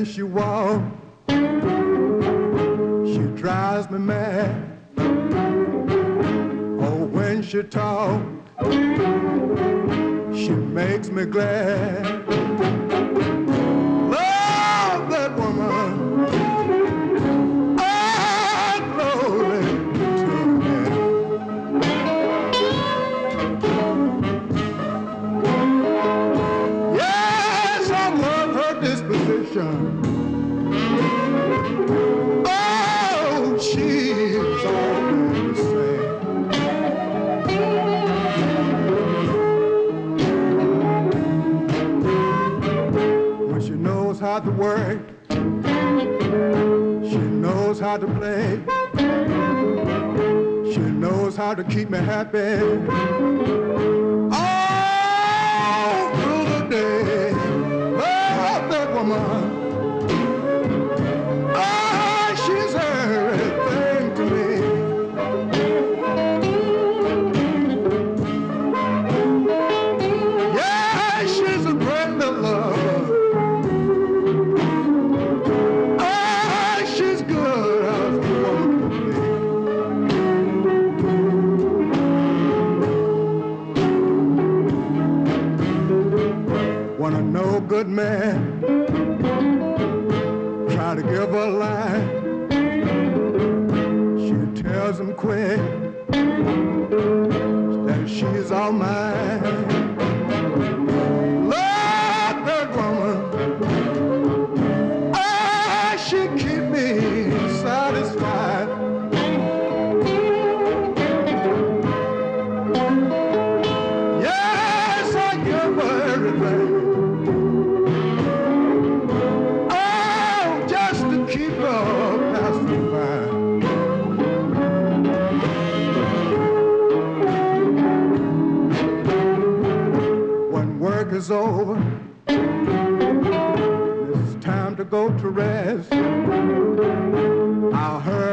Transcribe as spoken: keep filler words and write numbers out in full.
when she walks, she drives me mad. Oh, when she talks, she makes me glad. Love that woman. Oh, she's always the same. When she knows how to work, she knows how to play, she knows how to keep me happy all through the day. Love that woman. Good man, try to give her a line. She tells him quick that she's all mine. Love that woman, ah, she keep me satisfied. Yes, I give her everything. Is over. It's time to go to rest. I'll hurry